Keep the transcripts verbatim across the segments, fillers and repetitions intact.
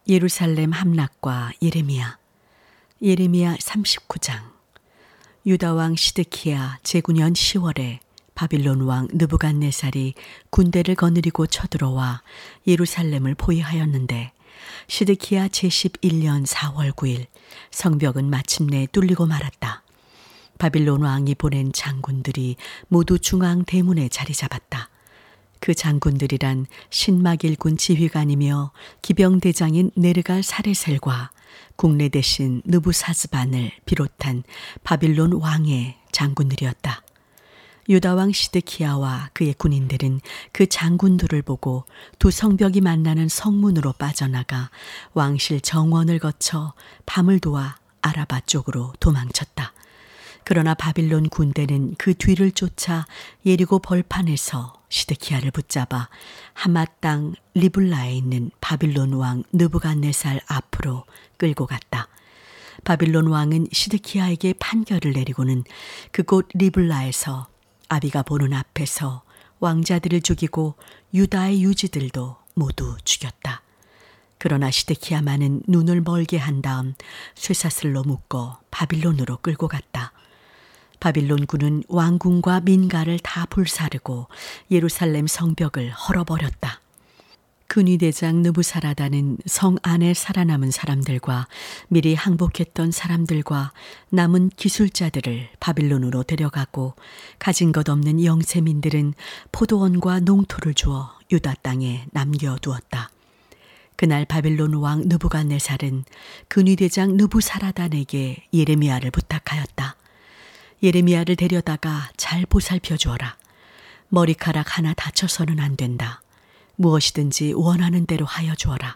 예루살렘 함락과 예레미야. 예레미야 삼십구 장. 유다왕 시드키야 제구 년 시월에 바빌론 왕 느부갓네살이 군대를 거느리고 쳐들어와 예루살렘을 포위하였는데, 시드키야 제십일 년 사월 구일 성벽은 마침내 뚫리고 말았다. 바빌론 왕이 보낸 장군들이 모두 중앙 대문에 자리 잡았다. 그 장군들이란 신마길군 지휘관이며 기병대장인 네르갈 사레셀과 국내 대신 느부사스반을 비롯한 바빌론 왕의 장군들이었다. 유다왕 시드키야와 그의 군인들은 그 장군들을 보고 두 성벽이 만나는 성문으로 빠져나가 왕실 정원을 거쳐 밤을 도와 아라바 쪽으로 도망쳤다. 그러나 바빌론 군대는 그 뒤를 쫓아 예리고 벌판에서 시드키야를 붙잡아 하맛 땅 리블라에 있는 바빌론 왕 느부갓네살 앞으로 끌고 갔다. 바빌론 왕은 시드키야에게 판결을 내리고는 그곳 리블라에서 아비가 보는 앞에서 왕자들을 죽이고 유다의 유지들도 모두 죽였다. 그러나 시드키야만은 눈을 멀게 한 다음 쇠사슬로 묶어 바빌론으로 끌고 갔다. 바빌론 군은 왕궁과 민가를 다 불사르고 예루살렘 성벽을 헐어버렸다. 근위대장 느부사라다는 성 안에 살아남은 사람들과 미리 항복했던 사람들과 남은 기술자들을 바빌론으로 데려가고, 가진 것 없는 영세민들은 포도원과 농토를 주어 유다 땅에 남겨두었다. 그날 바빌론 왕 느부갓네살은 근위대장 느부사라단에게 예레미야를 부탁하였다. 예레미야를 데려다가 잘 보살펴 주어라. 머리카락 하나 다쳐서는 안 된다. 무엇이든지 원하는 대로 하여 주어라.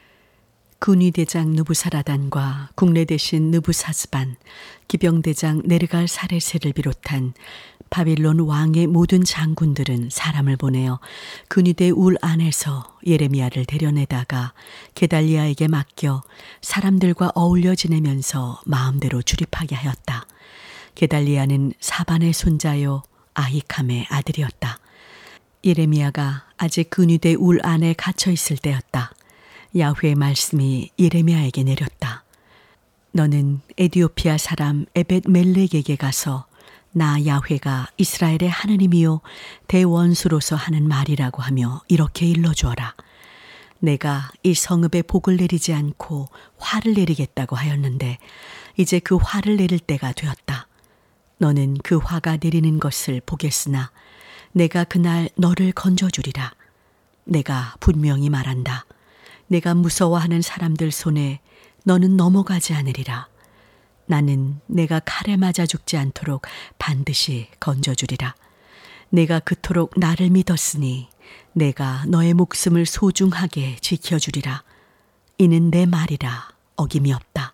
군위대장 느부사라단과 국내 대신 느부사스반, 기병대장 네르갈 사레셀을 비롯한 바빌론 왕의 모든 장군들은 사람을 보내어 근위대 울 안에서 예레미야를 데려내다가 게달리야에게 맡겨 사람들과 어울려 지내면서 마음대로 출입하게 하였다. 게달리야는 사반의 손자요 아히캄의 아들이었다. 예레미야가 아직 근위대 울 안에 갇혀 있을 때였다. 야훼의 말씀이 예레미야에게 내렸다. 너는 에디오피아 사람 에벳 멜렉에게 가서 나 야훼가 이스라엘의 하느님이요 대원수로서 하는 말이라고 하며 이렇게 일러주어라. 내가 이 성읍에 복을 내리지 않고 화를 내리겠다고 하였는데 이제 그 화를 내릴 때가 되었다. 너는 그 화가 내리는 것을 보겠으나 내가 그날 너를 건져주리라. 내가 분명히 말한다. 내가 무서워하는 사람들 손에 너는 넘어가지 않으리라. 나는 내가 칼에 맞아 죽지 않도록 반드시 건져주리라. 내가 그토록 나를 믿었으니 내가 너의 목숨을 소중하게 지켜주리라. 이는 내 말이라 어김이 없다.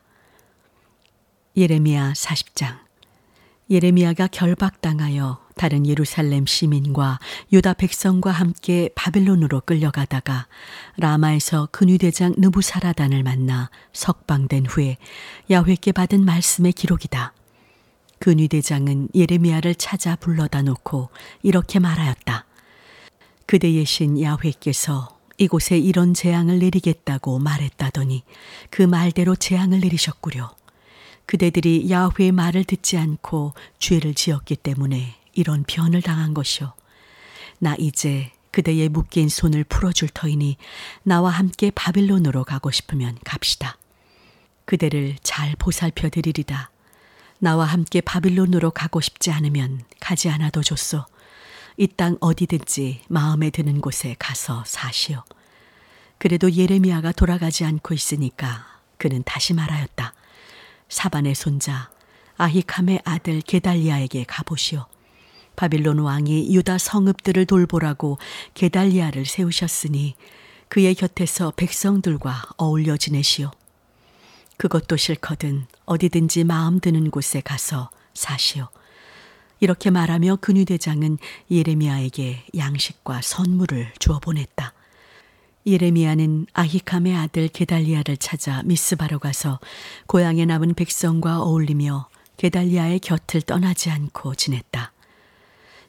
예레미야 사십 장. 예레미야가 결박당하여 다른 예루살렘 시민과 유다 백성과 함께 바빌론으로 끌려가다가 라마에서 근위대장 느부사라단을 만나 석방된 후에 야훼께 받은 말씀의 기록이다. 근위대장은 예레미야를 찾아 불러다 놓고 이렇게 말하였다. 그대의 신 야훼께서 이곳에 이런 재앙을 내리겠다고 말했다더니 그 말대로 재앙을 내리셨구려. 그대들이 야훼의 말을 듣지 않고 죄를 지었기 때문에 이런 변을 당한 것이오. 나 이제 그대의 묶인 손을 풀어줄 터이니 나와 함께 바빌론으로 가고 싶으면 갑시다. 그대를 잘 보살펴 드리리다. 나와 함께 바빌론으로 가고 싶지 않으면 가지 않아도 좋소. 이 땅 어디든지 마음에 드는 곳에 가서 사시오. 그래도 예레미야가 돌아가지 않고 있으니까 그는 다시 말하였다. 사반의 손자 아히캄의 아들 게달리야에게 가보시오. 바빌론 왕이 유다 성읍들을 돌보라고 게달리야를 세우셨으니 그의 곁에서 백성들과 어울려 지내시오. 그것도 싫거든 어디든지 마음 드는 곳에 가서 사시오. 이렇게 말하며 근위대장은 예레미야에게 양식과 선물을 주어 보냈다. 예레미야는 아히캄의 아들 게달리야를 찾아 미스바로 가서 고향에 남은 백성과 어울리며 게달리야의 곁을 떠나지 않고 지냈다.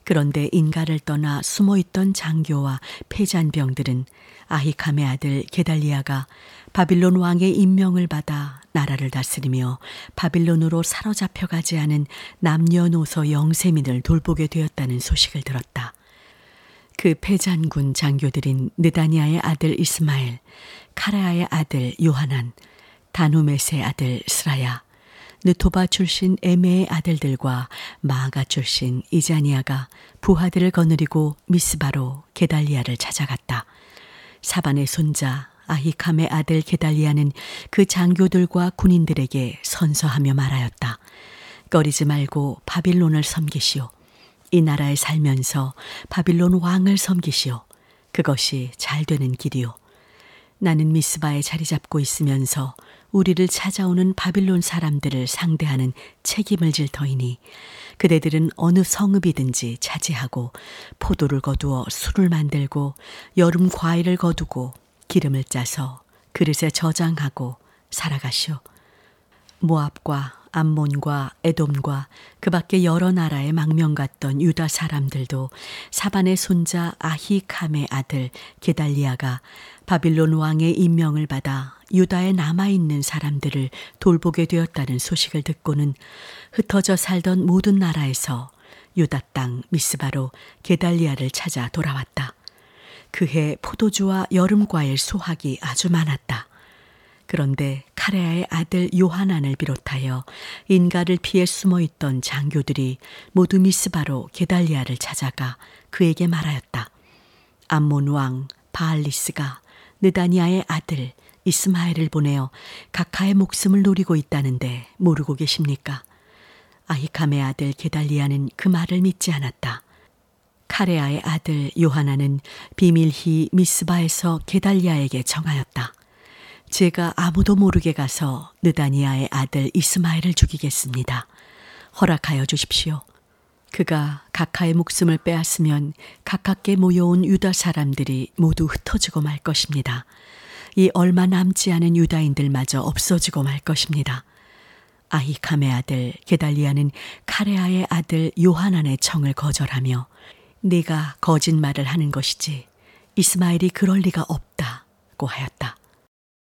그런데 인가를 떠나 숨어있던 장교와 패잔병들은 아히캄의 아들 게달리야가 바빌론 왕의 임명을 받아 나라를 다스리며 바빌론으로 사로잡혀가지 않은 남녀노소 영세민을 돌보게 되었다는 소식을 들었다. 그 패잔군 장교들인 느다니아의 아들 이스마엘, 카레아의 아들 요하난, 다누메스의 아들 스라야, 느토바 출신 에메의 아들들과 마아가 출신 이자니아가 부하들을 거느리고 미스바로 게달리야를 찾아갔다. 사반의 손자 아히캄의 아들 게달리야는 그 장교들과 군인들에게 선서하며 말하였다. 꺼리지 말고 바빌론을 섬기시오. 이 나라에 살면서 바빌론 왕을 섬기시오. 그것이 잘 되는 길이오. 나는 미스바에 자리 잡고 있으면서 우리를 찾아오는 바빌론 사람들을 상대하는 책임을 질 터이니 그대들은 어느 성읍이든지 차지하고 포도를 거두어 술을 만들고 여름 과일을 거두고 기름을 짜서 그릇에 저장하고 살아가시오. 모압과 암몬과 에돔과 그 밖에 여러 나라에 망명 갔던 유다 사람들도 사반의 손자 아히캄의 아들 게달리야가 바빌론 왕의 임명을 받아 유다에 남아있는 사람들을 돌보게 되었다는 소식을 듣고는 흩어져 살던 모든 나라에서 유다 땅 미스바로 게달리야를 찾아 돌아왔다. 그해 포도주와 여름과일 수확이 아주 많았다. 그런데 카레아의 아들 요하난을 비롯하여 인가를 피해 숨어있던 장교들이 모두 미스바로 게달리야를 찾아가 그에게 말하였다. 암몬 왕 바알리스가 느다니아의 아들 이스마엘을 보내어 각하의 목숨을 노리고 있다는데 모르고 계십니까? 아히캄의 아들 게달리야는 그 말을 믿지 않았다. 카레아의 아들 요하난은 비밀히 미스바에서 게달리야에게 정하였다. 제가 아무도 모르게 가서 느다니아의 아들 이스마엘을 죽이겠습니다. 허락하여 주십시오. 그가 각하의 목숨을 빼앗으면 가깝게 모여온 유다 사람들이 모두 흩어지고 말 것입니다. 이 얼마 남지 않은 유다인들마저 없어지고 말 것입니다. 아히캄의 아들 게달리야는 카레아의 아들 요하난의 청을 거절하며 네가 거짓말을 하는 것이지 이스마엘이 그럴 리가 없다고 하였다.